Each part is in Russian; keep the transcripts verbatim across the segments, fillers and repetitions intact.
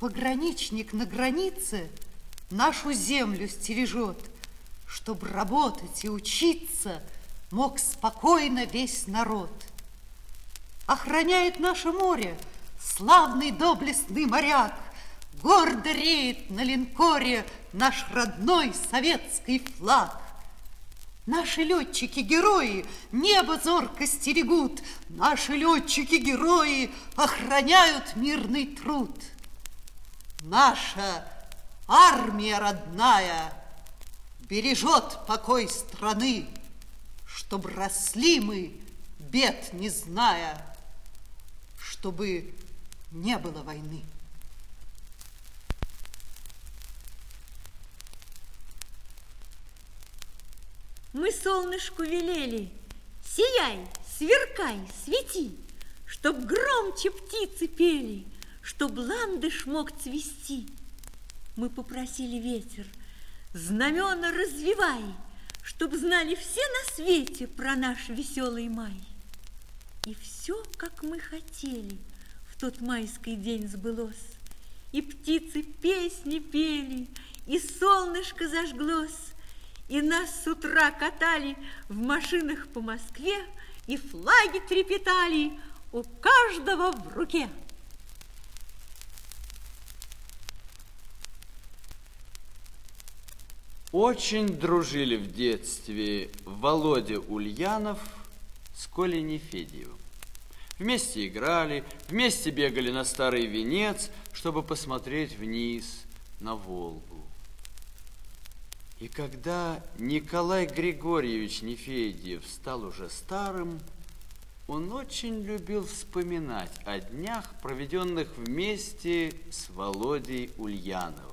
Пограничник на границе нашу землю стережет, чтоб работать и учиться мог спокойно весь народ. Охраняет наше море славный доблестный моряк, гордо реет на линкоре наш родной советский флаг. Наши летчики-герои небо зорко стерегут, наши летчики-герои охраняют мирный труд. Наша армия родная бережет покой страны, чтоб росли мы, бед не зная, чтобы не было войны. Мы солнышку велели: сияй, сверкай, свети, чтоб громче птицы пели, чтоб ландыш мог цвести. Мы попросили ветер: знамена развивай, чтоб знали все на свете про наш веселый май. И все, как мы хотели, в тот майский день сбылось. И птицы песни пели, и солнышко зажглось, и нас с утра катали в машинах по Москве, и флаги трепетали у каждого в руке. Очень дружили в детстве Володя Ульянов с Колей Нефедьевым. Вместе играли, вместе бегали на Старый Венец, чтобы посмотреть вниз на Волгу. И когда Николай Григорьевич Нефедьев стал уже старым, он очень любил вспоминать о днях, проведенных вместе с Володей Ульяновым.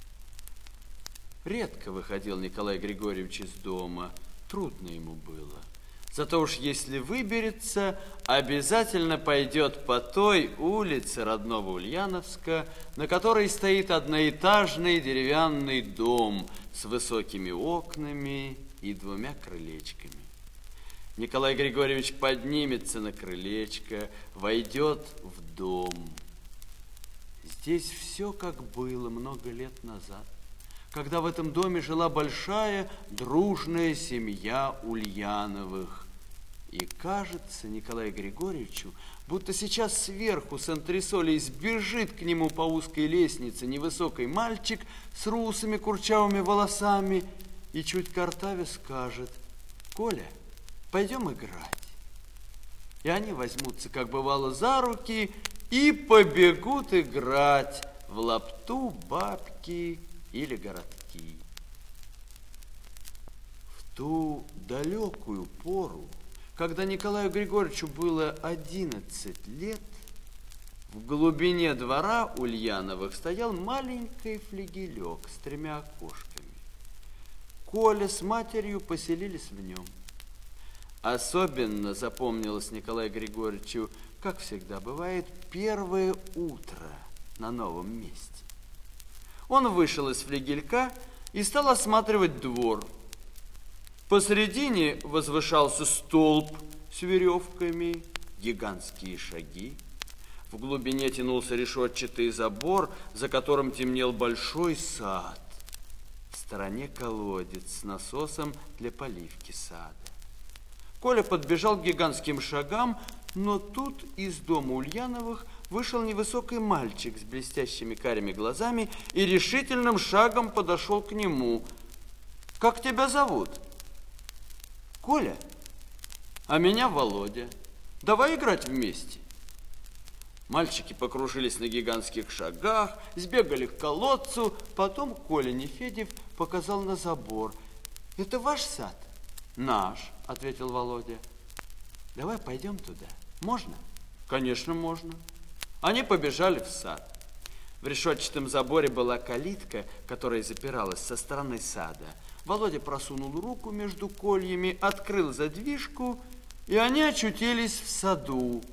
Редко выходил Николай Григорьевич из дома, трудно ему было. Зато уж если выберется, обязательно пойдет по той улице родного Ульяновска, на которой стоит одноэтажный деревянный дом с высокими окнами и двумя крылечками. Николай Григорьевич поднимется на крылечко, войдет в дом. Здесь все как было много лет назад, когда в этом доме жила большая дружная семья Ульяновых. И кажется Николаю Григорьевичу, будто сейчас сверху с антресолей сбежит к нему по узкой лестнице невысокий мальчик с русыми курчавыми волосами и чуть картавя скажет: «Коля, пойдем играть». И они возьмутся, как бывало, за руки и побегут играть в лапту, бабки или городки. В ту далекую пору, когда Николаю Григорьевичу было одиннадцать лет, в глубине двора Ульяновых стоял маленький флигелек с тремя окошками. Коля с матерью поселились в нем. Особенно запомнилось Николаю Григорьевичу, как всегда бывает, первое утро на новом месте. Он вышел из флигелька и стал осматривать двор. Посредине возвышался столб с веревками, гигантские шаги. В глубине тянулся решетчатый забор, за которым темнел большой сад. В стороне колодец с насосом для поливки сада. Коля подбежал к гигантским шагам, но тут из дома Ульяновых вышел невысокий мальчик с блестящими карими глазами и решительным шагом подошел к нему. «Как тебя зовут?» «Коля». «А меня Володя. Давай играть вместе». Мальчики покружились на гигантских шагах, сбегали к колодцу, потом Коля Нефедьев показал на забор. «Это ваш сад?» «Наш», — ответил Володя. «Давай пойдем туда. Можно?» «Конечно, можно». Они побежали в сад. В решетчатом заборе была калитка, которая запиралась со стороны сада. Володя просунул руку между кольями, открыл задвижку, и они очутились в саду.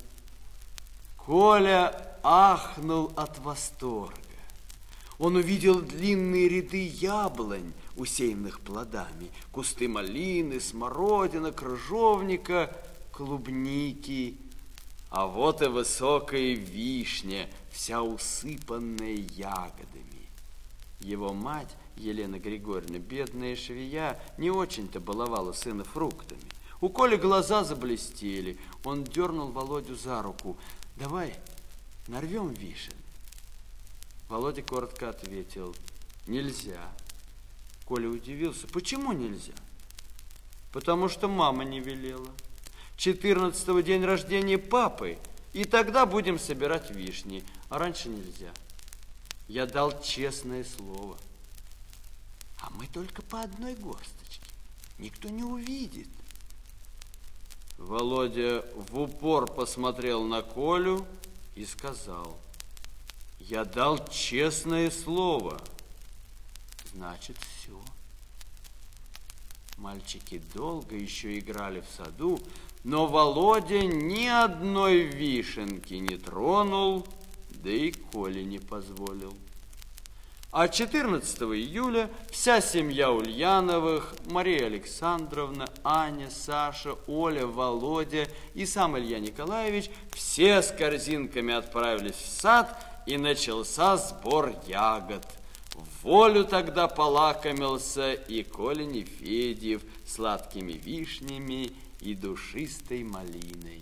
Коля ахнул от восторга. Он увидел длинные ряды яблонь, усеянных плодами, кусты малины, смородины, крыжовника, клубники. А вот и высокая вишня, вся усыпанная ягодами. Его мать, Елена Григорьевна, бедная швея, не очень-то баловала сына фруктами. У Коли глаза заблестели. Он дернул Володю за руку. Давай нарвем вишен. Володя коротко ответил: нельзя. Коля удивился: почему нельзя? Потому что мама не велела. четырнадцатого день рождения папы, и тогда будем собирать вишни, а раньше нельзя. Я дал честное слово. А мы только по одной горсточке. Никто не увидит. Володя в упор посмотрел на Колю и сказал: я дал честное слово. Значит, все. Мальчики долго еще играли в саду, но Володя ни одной вишенки не тронул, да и Коле не позволил. А четырнадцатого июля вся семья Ульяновых, Мария Александровна, Аня, Саша, Оля, Володя и сам Илья Николаевич все с корзинками отправились в сад, и начался сбор ягод. В волю тогда полакомился и Коля Нефедьев сладкими вишнями и душистой малиной.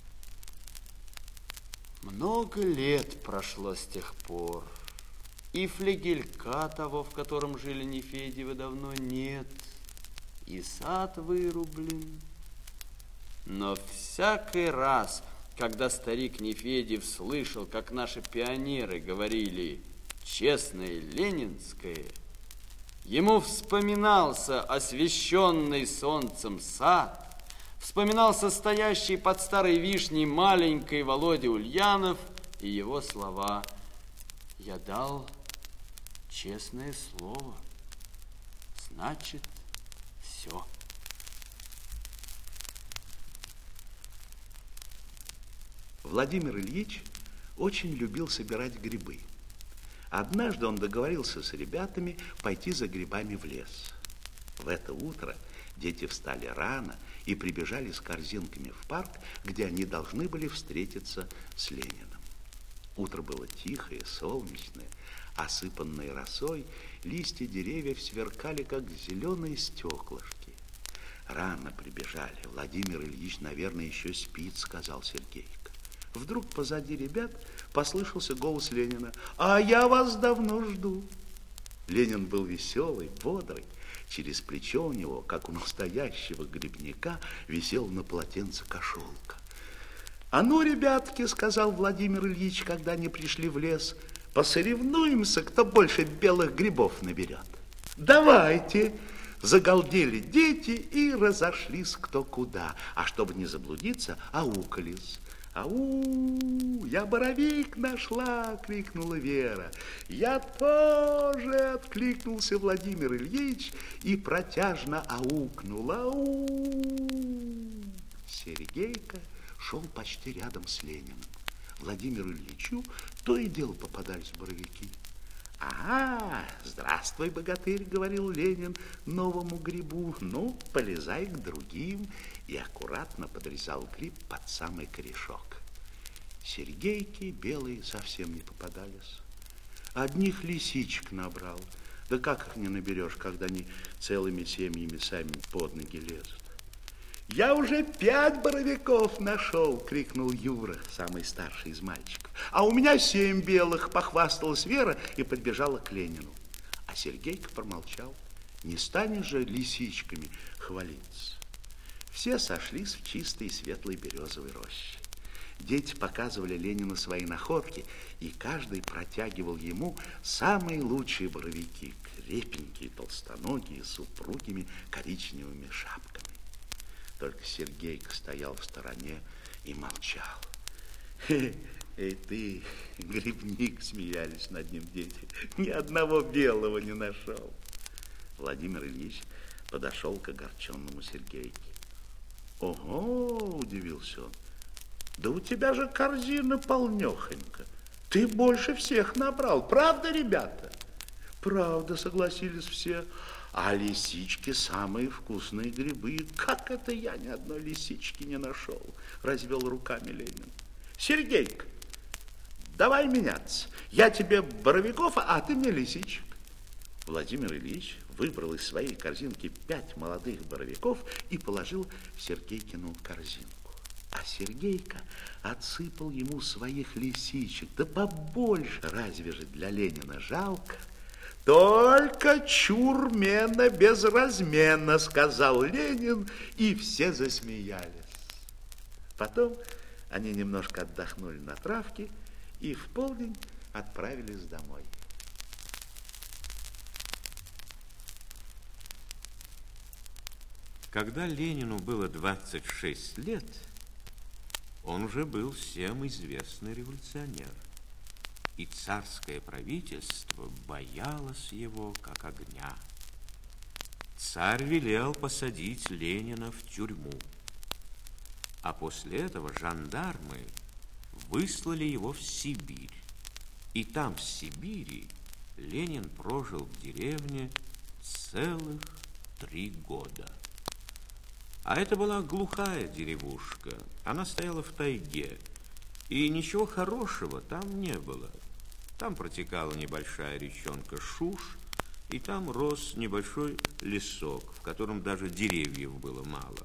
Много лет прошло с тех пор, и флигелька того, в котором жили Нефедьевы, давно нет, и сад вырублен. Но всякий раз, когда старик Нефедьев слышал, как наши пионеры говорили «честное ленинское», ему вспоминался освещенный солнцем сад, вспоминался стоящий под старой вишней маленький Володя Ульянов и его слова: «Я дал честное слово, значит, все». Владимир Ильич очень любил собирать грибы. Однажды он договорился с ребятами пойти за грибами в лес. В это утро дети встали рано и прибежали с корзинками в парк, где они должны были встретиться с Лениным. Утро было тихое, солнечное, осыпанное росой, листья деревьев сверкали, как зеленые стеклышки. Рано прибежали. Владимир Ильич, наверное, еще спит, сказал Сергейка. Вдруг позади ребят послышался голос Ленина: «А я вас давно жду». Ленин был веселый, бодрый. Через плечо у него, как у настоящего грибника, висел на полотенце кошелка. «А ну, ребятки, — сказал Владимир Ильич, когда они пришли в лес, — посоревнуемся, кто больше белых грибов наберет. Давайте!» Загалдели дети и разошлись кто куда, а чтобы не заблудиться, аукались. «Ау, я боровик нашла!» — крикнула Вера. «Я тоже!» — откликнулся Владимир Ильич и протяжно аукнул. «Ау!» Сергейка шел почти рядом с Лениным. Владимиру Ильичу то и дело попадались боровики. «Ага, здравствуй, богатырь!» — говорил Ленин новому грибу. «Ну, полезай к другим!» И аккуратно подрезал гриб под самый корешок. Сергейки белые совсем не попадались. Одних лисичек набрал. Да как их не наберешь, когда они целыми семьями сами под ноги лезут? «Я уже пять боровиков нашел!» — крикнул Юра, самый старший из мальчиков. «А у меня семь белых!» — похвасталась Вера и подбежала к Ленину. А Сергейка промолчал. Не станешь же лисичками хвалиться. Все сошлись в чистой и светлой березовой роще. Дети показывали Ленину свои находки, и каждый протягивал ему самые лучшие боровики, крепенькие, толстоногие, с упругими коричневыми шапками. Только Сергейка стоял в стороне и молчал. «Эй ты, грибник!» — смеялись над ним дети. «Ни одного белого не нашел!» Владимир Ильич подошел к огорченному Сергейке. «Ого!» — удивился он. «Да у тебя же корзина полнехонька. Ты больше всех набрал. Правда, ребята?» «Правда», — согласились все. «А лисички самые вкусные грибы. Как это я ни одной лисички не нашел?» — развел руками Ленин. Сергейка, давай меняться. Я тебе боровиков, а ты мне лисичек. Владимир Ильич выбрал из своей корзинки пять молодых боровиков и положил в Сергейкину корзинку. А Сергейка отсыпал ему своих лисичек. Да побольше, разве же для Ленина жалко? Только чурмена без размена, сказал Ленин, и все засмеялись. Потом они немножко отдохнули на травке и в полдень отправились домой. Когда Ленину было двадцать шесть лет, он уже был всем известный революционер. И царское правительство боялось его, как огня. Царь велел посадить Ленина в тюрьму. А после этого жандармы выслали его в Сибирь. И там, в Сибири, Ленин прожил в деревне целых три года. А это была глухая деревушка. Она стояла в тайге. И ничего хорошего там не было. Там протекала небольшая речонка Шуш, и там рос небольшой лесок, в котором даже деревьев было мало.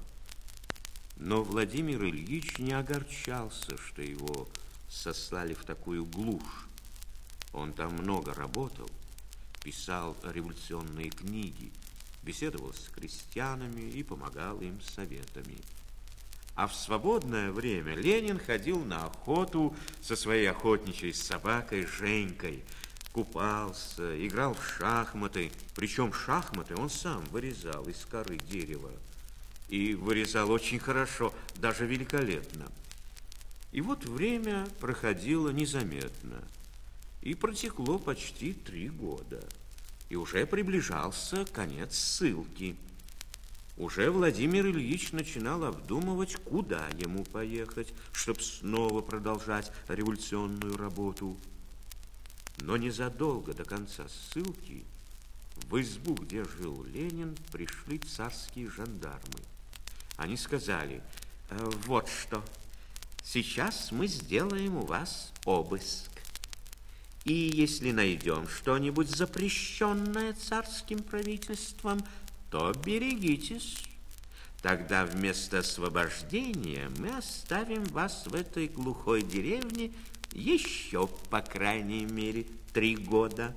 Но Владимир Ильич не огорчался, что его сослали в такую глушь. Он там много работал, писал революционные книги, беседовал с крестьянами и помогал им советами. А в свободное время Ленин ходил на охоту со своей охотничьей собакой Женькой, купался, играл в шахматы, причем шахматы он сам вырезал из коры дерева. И вырезал очень хорошо, даже великолепно. И вот время проходило незаметно, и протекло почти три года. И уже приближался конец ссылки. Уже Владимир Ильич начинал обдумывать, куда ему поехать, чтобы снова продолжать революционную работу. Но незадолго до конца ссылки в избу, где жил Ленин, пришли царские жандармы. Они сказали: вот что, сейчас мы сделаем у вас обыск. И если найдем что-нибудь запрещенное царским правительством, то берегитесь. Тогда вместо освобождения мы оставим вас в этой глухой деревне еще, по крайней мере, три года.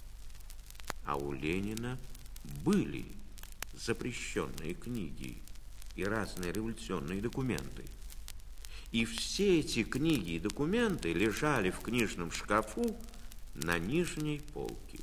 А у Ленина были запрещенные книги и разные революционные документы. И все эти книги и документы лежали в книжном шкафу на нижней полке.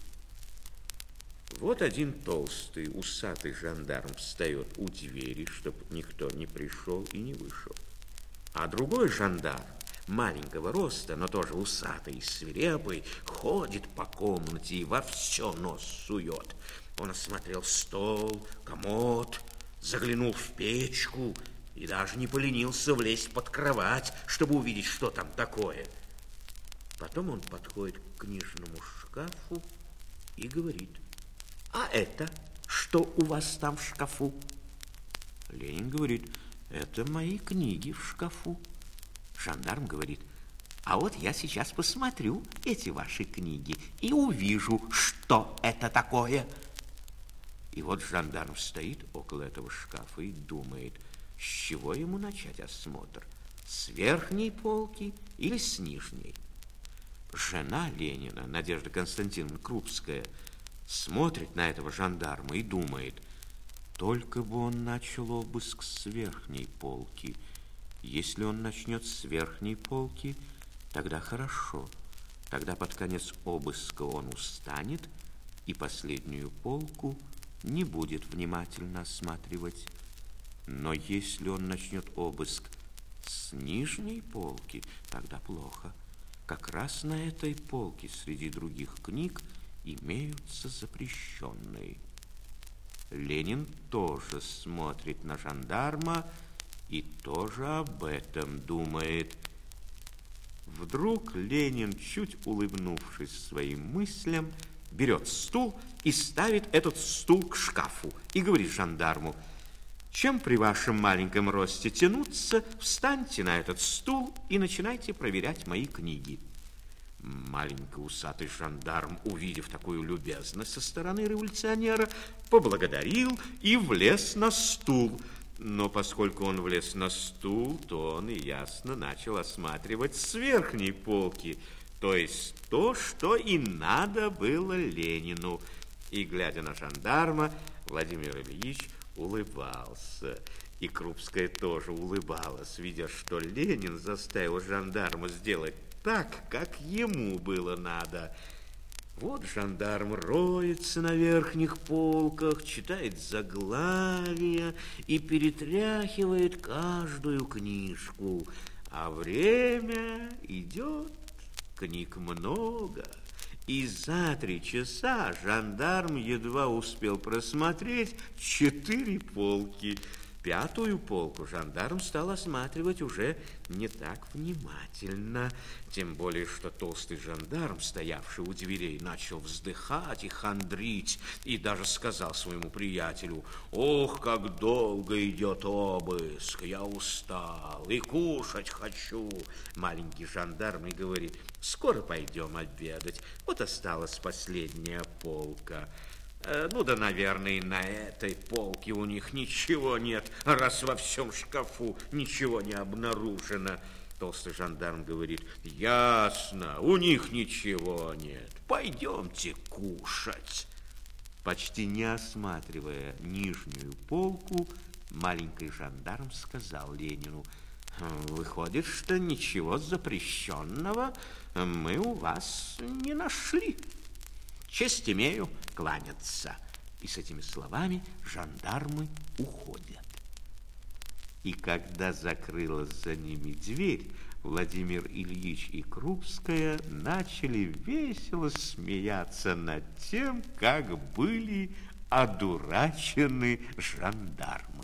Вот один толстый, усатый жандарм встает у двери, чтобы никто не пришел и не вышел. А другой жандарм, маленького роста, но тоже усатый и свирепый, ходит по комнате и во все нос сует. Он осмотрел стол, комод, заглянул в печку и даже не поленился влезть под кровать, чтобы увидеть, что там такое. Потом он подходит к книжному шкафу и говорит: а это что у вас там в шкафу? Ленин говорит: это мои книги в шкафу. Жандарм говорит: а вот я сейчас посмотрю эти ваши книги и увижу, что это такое. И вот жандарм стоит около этого шкафа и думает, с чего ему начать осмотр, с верхней полки или с нижней. Жена Ленина, Надежда Константиновна Крупская, смотрит на этого жандарма и думает, только бы он начал обыск с верхней полки. Если он начнет с верхней полки, тогда хорошо. Тогда под конец обыска он устанет и последнюю полку не будет внимательно осматривать. Но если он начнет обыск с нижней полки, тогда плохо. Как раз на этой полке среди других книг имеются запрещенные. Ленин тоже смотрит на жандарма и тоже об этом думает. Вдруг Ленин, чуть улыбнувшись своим мыслям, берет стул и ставит этот стул к шкафу и говорит жандарму: Чем при вашем маленьком росте тянуться, встаньте на этот стул и начинайте проверять мои книги. Маленький усатый жандарм, увидев такую любезность со стороны революционера, поблагодарил и влез на стул. Но поскольку он влез на стул, то он и ясно начал осматривать с верхней полки, то есть то, что и надо было Ленину. И, глядя на жандарма, Владимир Ильич улыбался. И Крупская тоже улыбалась, видя, что Ленин заставил жандарма сделать так, как ему было надо. Вот жандарм роется на верхних полках, читает заглавия и перетряхивает каждую книжку. А время идет, книг много. И за три часа жандарм едва успел просмотреть четыре полки. Пятую полку жандарм стал осматривать уже не так внимательно. Тем более, что толстый жандарм, стоявший у дверей, начал вздыхать и хандрить, и даже сказал своему приятелю: «Ох, как долго идет обыск, я устал и кушать хочу». Маленький жандарм и говорит: «Скоро пойдем обедать, вот осталась последняя полка». Ну да, наверное, и на этой полке у них ничего нет, раз во всем шкафу ничего не обнаружено. Толстый жандарм говорит: ясно, у них ничего нет, пойдемте кушать. Почти не осматривая нижнюю полку, маленький жандарм сказал Ленину: выходит, что ничего запрещенного мы у вас не нашли. Честь имею кланяться. И с этими словами жандармы уходят. И когда закрылась за ними дверь, Владимир Ильич и Крупская начали весело смеяться над тем, как были одурачены жандармы.